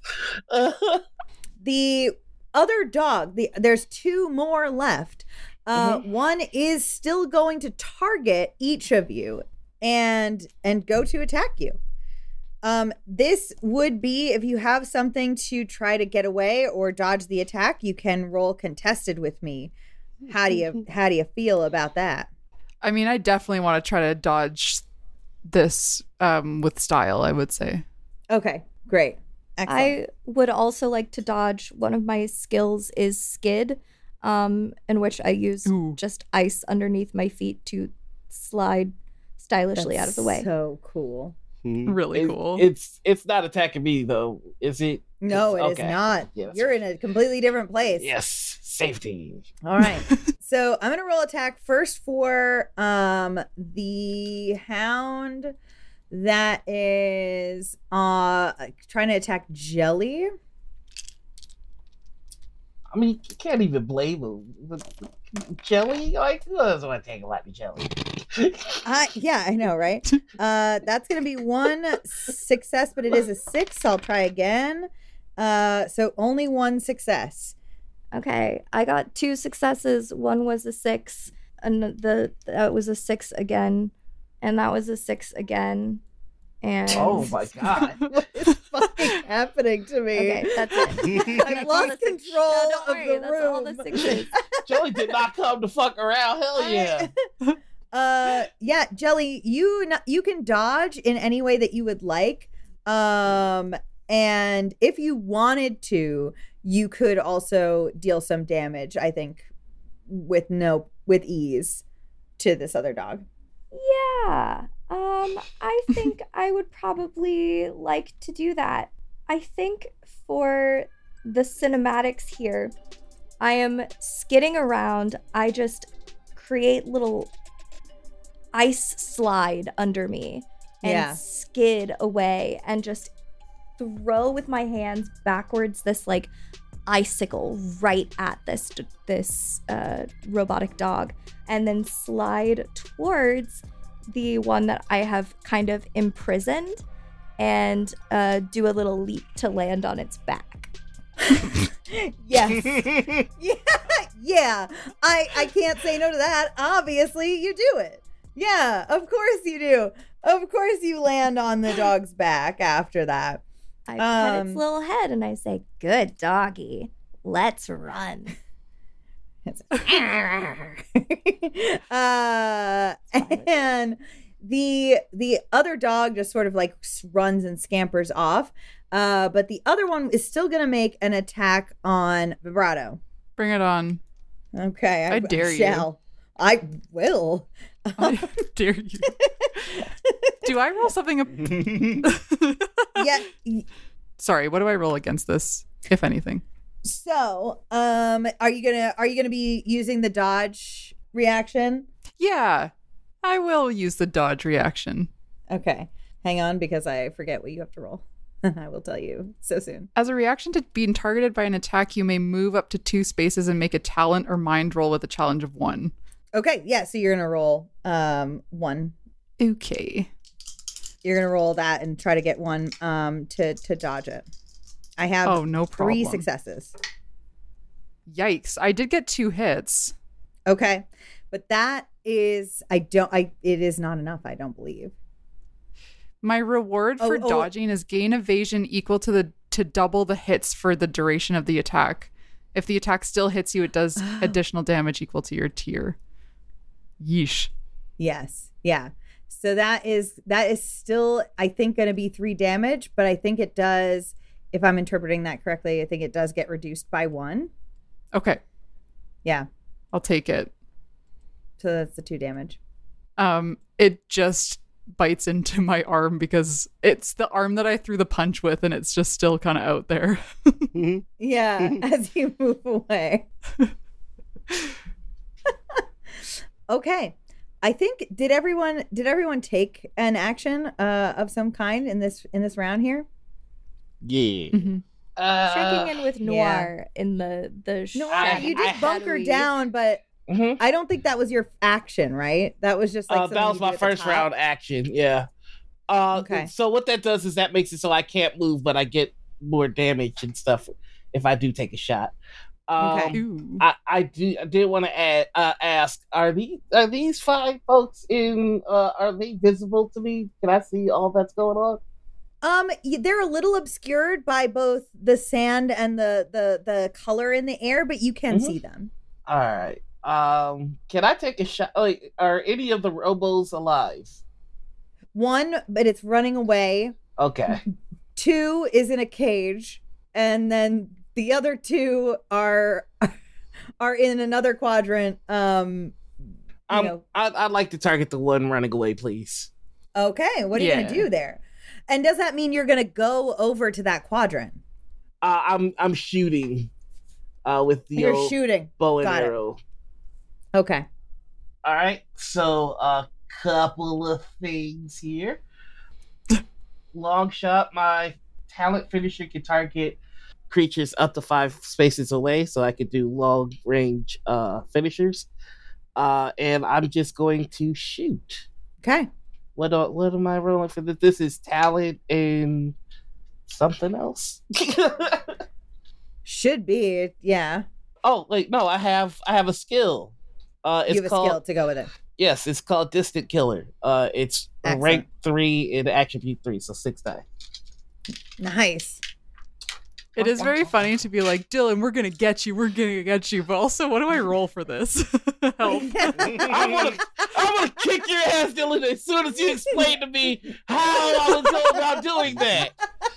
The other dog, there's two more left. One is still going to target each of you and go to attack you. This would be if you have something to try to get away or dodge the attack, you can roll contested with me. How do you feel about that? I mean, I definitely want to try to dodge this with style, I would say. Okay, great. Excellent. I would also like to dodge. One of my skills is skid, in which I use just ice underneath my feet to slide stylishly out of the way. So cool. Really cool. It's not attacking me though, is it? No, it is not. Yeah, You're in a completely different place. Yes, safety. All right. So I'm gonna roll attack first for the hound that is trying to attack Jelly. I mean, you can't even blame him. Jelly? Like, who doesn't want to take a lot of jelly? Yeah, I know, right? That's gonna be one success, but it is a 6. So I'll try again. So only one success. Okay, I got 2 successes. One was a 6, and that was a 6 again, and that was a 6 again. And oh my God. What is fucking happening to me? Okay, that's it. I've lost control Don't of worry, the that's room. all the 6s. Jelly did not come to fuck around. Hell yeah. Yeah, Jelly, you can dodge in any way that you would like. And if you wanted to, you could also deal some damage, I think, with ease to this other dog. Yeah. I think I would probably like to do that. I think for the cinematics here, I am skidding around. I just create little ice slide under me and skid away and just throw with my hands backwards this like icicle right at this robotic dog, and then slide towards the one that I have kind of imprisoned and do a little leap to land on its back. Yes. Yeah. I can't say no to that. Obviously, you do it. Yeah, of course you do. Of course you land on the dog's back after that. I pet its little head and I say, "Good doggy, let's run." And the other dog just sort of like runs and scampers off. But the other one is still going to make an attack on Vibrato. Bring it on. Okay. I dare you. Shall. I will. I dare you. Do I roll something? Yeah. Sorry, what do I roll against this, if anything? So, are you gonna be using the dodge reaction? Yeah, I will use the dodge reaction. Okay. Hang on, because I forget what you have to roll. I will tell you so soon. As a reaction to being targeted by an attack, you may move up to 2 spaces and make a talent or mind roll with a challenge of 1. Okay, yeah, so you're gonna roll 1. Okay. You're gonna roll that and try to get 1 to dodge it. I have no problem. 3 successes. Yikes. I did get 2 hits. Okay. But that is it is not enough, I don't believe. My reward for dodging is gain evasion equal to double the hits for the duration of the attack. If the attack still hits you, it does additional damage equal to your tier. Yeesh. Yes. Yeah. So that is still, I think, going to be 3 damage, but I think it does, if I'm interpreting that correctly, I think it does get reduced by 1. Okay, Yeah. I'll take it. So that's the 2 damage. It just bites into my arm because it's the arm that I threw the punch with, and it's just still kind of out there. Yeah, as you move away. Okay. I think did everyone take an action of some kind in this round here? Yeah. Mhm. Checking in with Noir in the No, shadow- you did bunker shadowy- down, but Mhm. I don't think that was your action, right? That was just like something that was you my did at the first top. round action. Yeah. Okay. So what that does is that makes it so I can't move, but I get more damage and stuff if I do take a shot. Okay. Ooh. I did want to ask: Are these 5 folks in? Are they visible to me? Can I see all that's going on? They're a little obscured by both the sand and the color in the air, but you can Mhm. see them. All right. Can I take a shot? Are any of the robos alive? 1, but it's running away. Okay. 2 is in a cage, and then the other 2 are in another quadrant. You know. I'd like to target the one running away, please. Okay, what are you Yeah. gonna do there? And does that mean you're gonna go over to that quadrant? I'm shooting with the You're old shooting. bow and Got it. arrow. Okay. All right, so a couple of things here. Long shot, my talent finisher can target creatures up to 5 spaces away, so I could do long range finishers. And I'm just going to shoot. Okay. What am I rolling for this? This is talent and something else. Should be. Yeah. Oh wait, no, I have a skill. It's You have a called skill to go with it. Yes, it's called Distant Killer. It's Excellent. rank 3 and attribute 3, so 6 die. Nice. It is very funny to be like, Dylan, we're gonna get you, but also, what do I roll for this? Help. I wanna kick your ass, Dylan, as soon as you explain to me how I would go about doing that.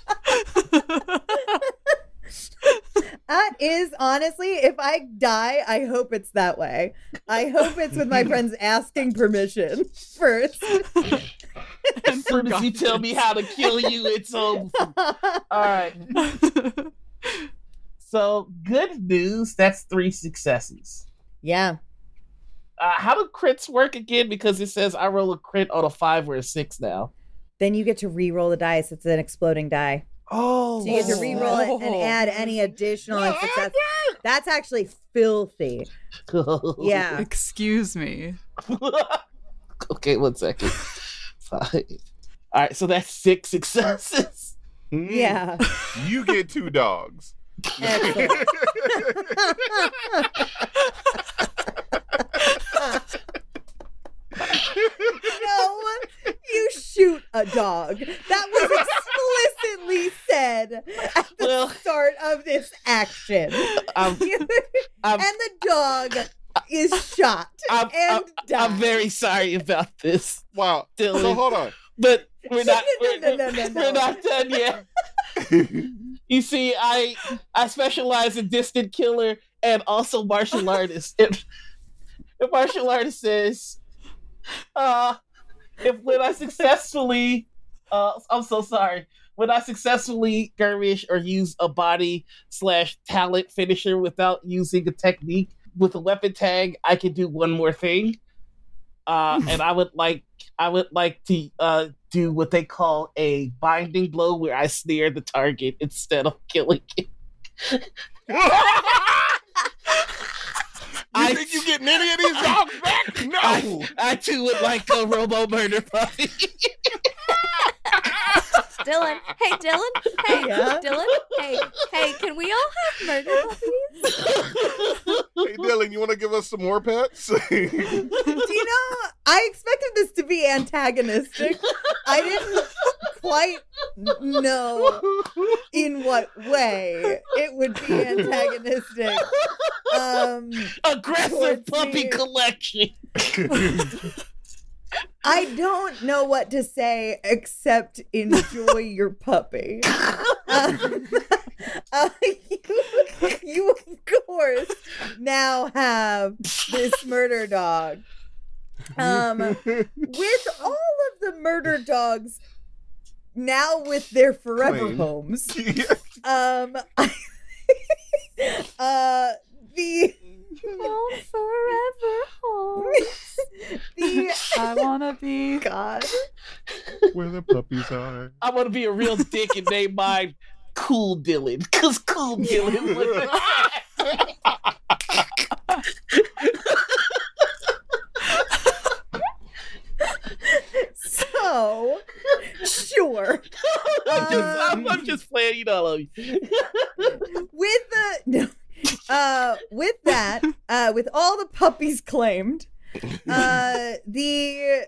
That is honestly, if I die, I hope it's that way. I hope it's with my friends asking permission first. As soon as you tell me how to kill you, it's over. Alright. So good news, that's 3 successes. Yeah. How do crits work again? Because it says I roll a crit on a 5 or a 6 now. Then you get to re-roll the dice. It's an exploding die. Oh, So you get to re-roll it and add any additional success. That's actually filthy. Yeah. Excuse me. Okay, 1 second. 5. All right, so that's 6 successes. Yeah. You get 2 dogs. Excellent. No, you shoot a dog. That was explicitly said at the Well, start of this action. I'm- And the dog is shot and dies. I'm very sorry about this, Wow. Dylan. So hold on. but we're not. No. We're not done yet. You see, I specialize in distant killer and also martial artist. If martial artist says, when I successfully, I'm so sorry. When I successfully skirmish or use a body/talent finisher without using a technique with a weapon tag, I can do one more thing. And I would like to do what they call a binding blow, where I snare the target instead of killing it. You think you getting any of these dogs back? No. I too would like a robo murder puppy. Dylan. Hey, Dylan. Hey, Yeah? Dylan. Hey, can we all have murder puppies? Hey, Dylan, you want to give us some more pets? Do you know, I expected this to be antagonistic. I didn't quite know in what way it would be antagonistic. Aggressive Towards puppy me. collection. I don't know what to say except enjoy your puppy. You of course now have this murder dog. With all of the murder dogs now with their forever Claim. homes. The Oh, forever home. I wanna be. God. Where the puppies are. I want to be a real dick and name mine Cool Dylan, because Cool Dylan would. So, sure. I'm just playing, you know. With that, with all the puppies claimed, the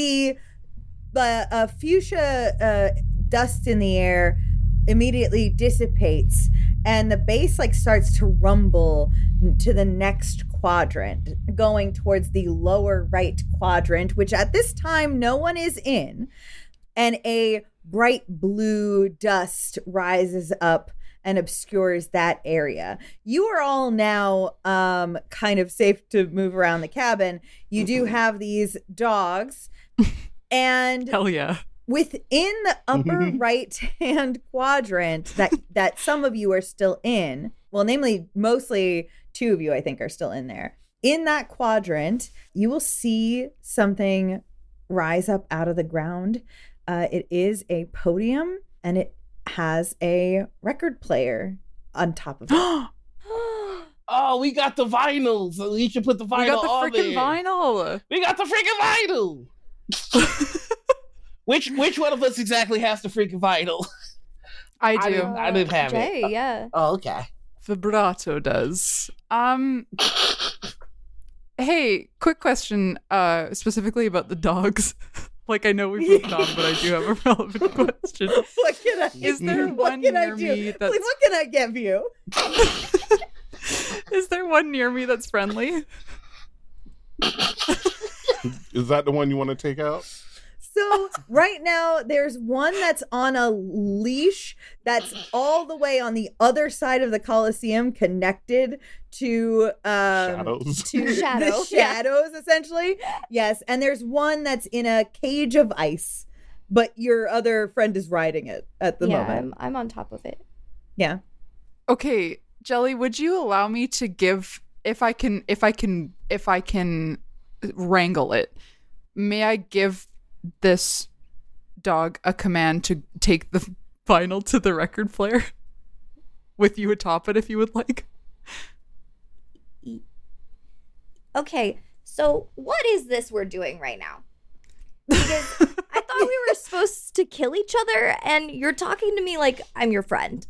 fuchsia dust in the air immediately dissipates, and the base like starts to rumble to the next quadrant, going towards the lower right quadrant, which at this time no one is in, and a bright blue dust rises up and obscures that area. You are all now kind of safe to move around the cabin. You do have these dogs, and Hell yeah. within the upper right hand quadrant that some of you are still in, well, namely mostly two of you I think are still in there. In that quadrant, you will see something rise up out of the ground. It is a podium, and it has a record player on top of it. Oh, we got the vinyls. So we should put the vinyl We got the on freaking there. vinyl. We got the freaking vinyl. Which one of us exactly has the freaking vinyl? I I do. didn't- I didn't have Jay, it. yeah. Oh, okay. Vibrato does. Hey, quick question, specifically about the dogs. Like, I know we've moved on, but I do have a relevant question. What can I Is there what one can I near do? me that's Like, what can I give you? Is there one near me that's friendly? Is that the one you want to take out? So right now there's one that's on a leash that's all the way on the other side of the Coliseum, connected to Shadows. to Shadow, the shadows, essentially. Yes, and there's one that's in a cage of ice, but your other friend is riding it at the moment. I'm on top of it. Yeah. Okay, Jelly, would you allow me to give, if I can wrangle it, may I give this dog a command to take the vinyl to the record player with you atop it if you would like? Okay, so what is this we're doing right now? Because I thought we were supposed to kill each other, and you're talking to me like I'm your friend.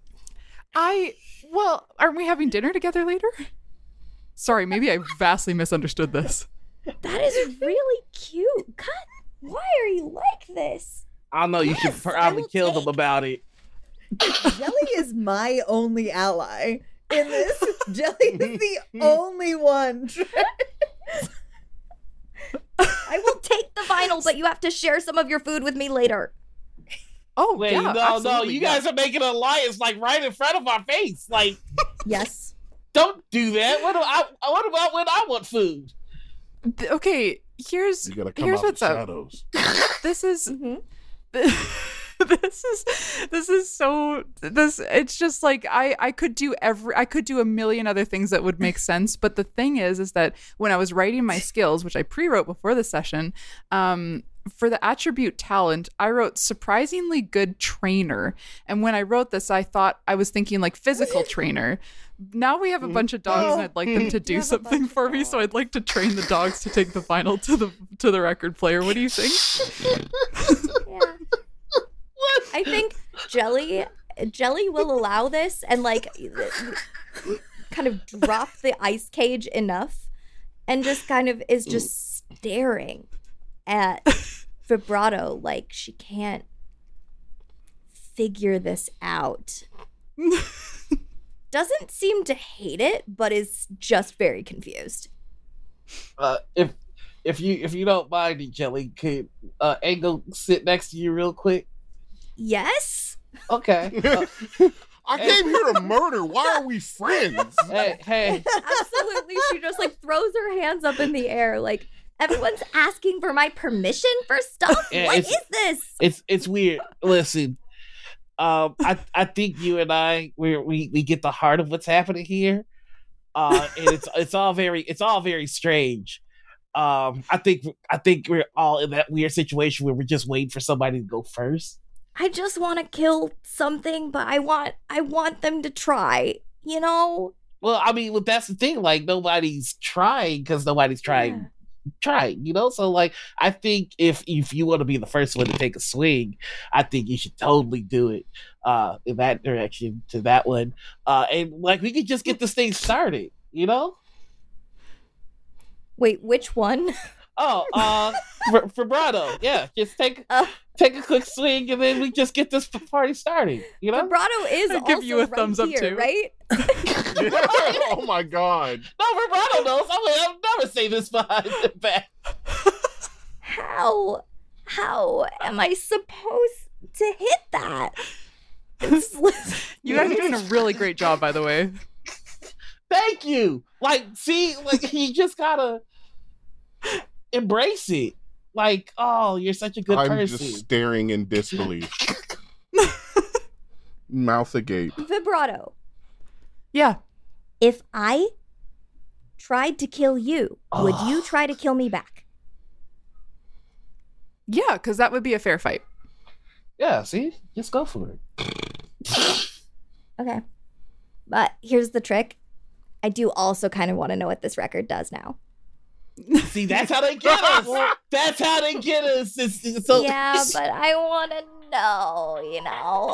Well, aren't we having dinner together later? Sorry, maybe I vastly misunderstood this. That is really cute. God, why are you like this? I don't know. You should Yes, I probably will kill take. them about it. Jelly is my only ally in this. Jelly is the only one. I will take the vinyl, but you have to share some of your food with me later. Oh, Wait, yeah, no, absolutely, you yeah. guys are making an alliance like right in front of our face. Like, Yes. don't do that. What about when I want food? Okay, here's You gotta come here's out what's the up. shadows. This is Mhm. this is so it's just like I could do a million other things that would make sense, but the thing is that when I was writing my skills, which I pre-wrote before the session, for the attribute talent, I wrote surprisingly good trainer, and when I wrote this I thought I was thinking like physical trainer. Now we have a bunch of dogs and I'd like them to do have a something bunch for of me, so I'd like to train the dogs to take the vinyl to the record player. What do you think? Yeah. I think Jelly will allow this and like kind of drop the ice cage enough and just kind of is just staring at Vibrato like she can't figure this out. Doesn't seem to hate it, but is just very confused. If if you don't mind it, Jelly, could Angle sit next to you real quick? Yes. Okay. I came here to murder. Why are we friends? Hey. Absolutely. She just like throws her hands up in the air like everyone's asking for my permission for stuff. Yeah, what is this? It's weird. Listen, I think you and I we get the heart of what's happening here, and it's all very strange. I think we're all in that weird situation where we're just waiting for somebody to go first. I just want to kill something, but I want them to try, you know? Well, I mean, that's the thing. Like, nobody's trying because nobody's trying, you know? So, like, I think if you want to be the first one to take a swing, I think you should totally do it in that direction to that one. And, like, we could just get this thing started, you know? Wait, which one? Oh, vibrato. Yeah, just take a quick swing, and then we just get this party started. You know, vibrato is I'll also give you a right thumbs up, here, too. right? Oh my god. No, vibrato knows. I'll never say this behind the back. How am I supposed to hit that? You guys are doing a really great job, by the way. Thank you. Like, see, like you just gotta embrace it. Like, oh, you're such a good I'm person. just staring in disbelief. Mouth agape. Vibrato. Yeah. If I tried to kill you, would you try to kill me back? Yeah, because that would be a fair fight. Yeah, see, just go for it. Okay. But here's the trick. I do also kind of want to know what this record does now. See, that's how they get us. That's how they get us. So, Yeah, but I want to know, you know.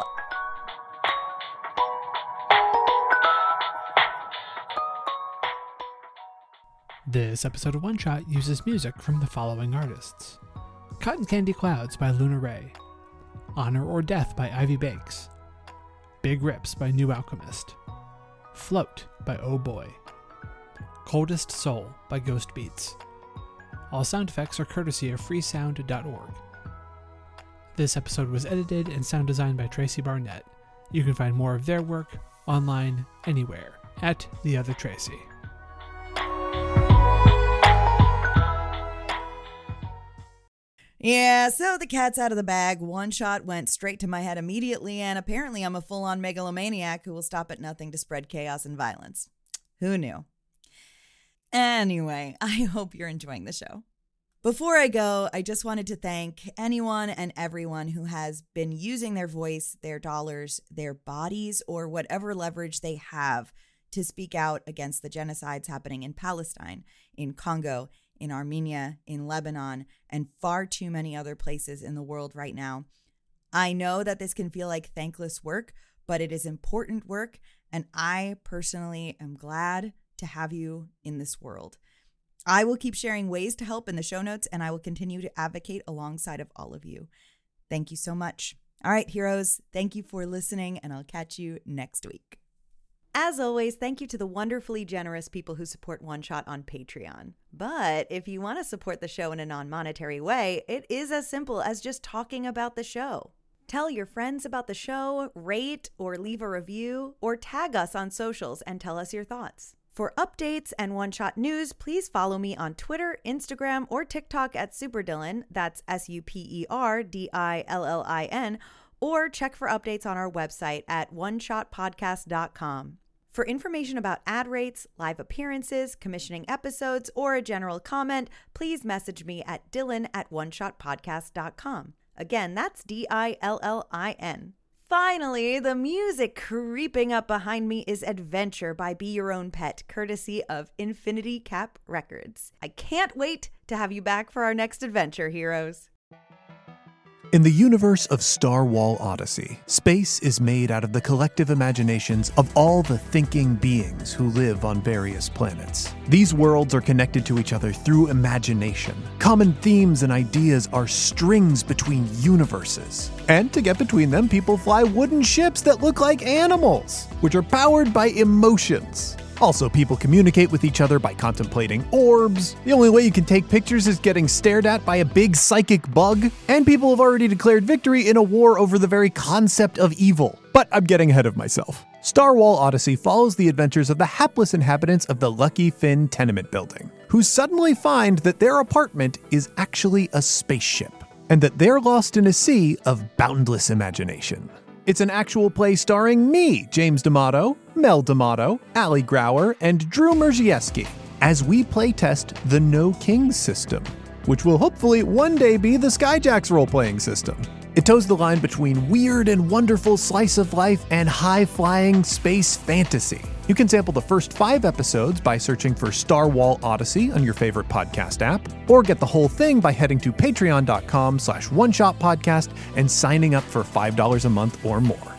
This episode of One Shot uses music from the following artists: Cotton Candy Clouds by Luna Ray, Honor or Death by Ivy Bakes, Big Rips by New Alchemist, Float by Oh Boy, Coldest Soul by Ghost Beats. All sound effects are courtesy of freesound.org. This episode was edited and sound designed by Tracy Barnett. You can find more of their work online anywhere at The Other Tracy. Yeah, so the cat's out of the bag. One shot went straight to my head immediately, and apparently I'm a full-on megalomaniac who will stop at nothing to spread chaos and violence. Who knew? Anyway, I hope you're enjoying the show. Before I go, I just wanted to thank anyone and everyone who has been using their voice, their dollars, their bodies, or whatever leverage they have to speak out against the genocides happening in Palestine, in Congo, in Armenia, in Lebanon, and far too many other places in the world right now. I know that this can feel like thankless work, but it is important work, and I personally am glad to have you in this world. I will keep sharing ways to help in the show notes, and I will continue to advocate alongside of all of you. Thank you so much. All right, heroes, thank you for listening, and I'll catch you next week. As always, thank you to the wonderfully generous people who support One Shot on Patreon. But if you want to support the show in a non-monetary way, it is as simple as just talking about the show. Tell your friends about the show, rate or leave a review, or tag us on socials and tell us your thoughts. For updates and One Shot news, please follow me on Twitter, Instagram, or TikTok at SuperDillin, that's SuperDillin, or check for updates on our website at oneshotpodcast.com. For information about ad rates, live appearances, commissioning episodes, or a general comment, please message me at dylan@oneshotpodcast.com. Again, that's DILLIN. Finally, the music creeping up behind me is Adventure by Be Your Own Pet, courtesy of Infinity Cap Records. I can't wait to have you back for our next adventure, heroes. In the universe of Star Wall Odyssey, space is made out of the collective imaginations of all the thinking beings who live on various planets. These worlds are connected to each other through imagination. Common themes and ideas are strings between universes. And to get between them, people fly wooden ships that look like animals, which are powered by emotions. Also, people communicate with each other by contemplating orbs. The only way you can take pictures is getting stared at by a big psychic bug. And people have already declared victory in a war over the very concept of evil. But I'm getting ahead of myself. Star Wall Odyssey follows the adventures of the hapless inhabitants of the Lucky Finn tenement building, who suddenly find that their apartment is actually a spaceship, and that they're lost in a sea of boundless imagination. It's an actual play starring me, James D'Amato, Mel D'Amato, Ali Grauer, and Drew Merzieski, as we playtest the No Kings system, which will hopefully one day be the Skyjacks role-playing system. It toes the line between weird and wonderful slice of life and high-flying space fantasy. You can sample the first 5 episodes by searching for Star Wall Odyssey on your favorite podcast app, or get the whole thing by heading to patreon.com/oneshotpodcast and signing up for $5 a month or more.